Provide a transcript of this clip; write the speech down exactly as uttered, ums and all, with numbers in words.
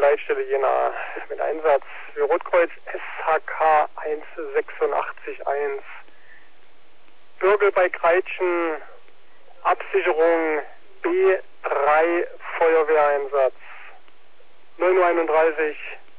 Leitstelle Jena mit Einsatz für Rotkreuz S H K eins sechs acht eins. Bürgel bei Kreitschen, Absicherung B drei Feuerwehreinsatz. neun Uhr einunddreißig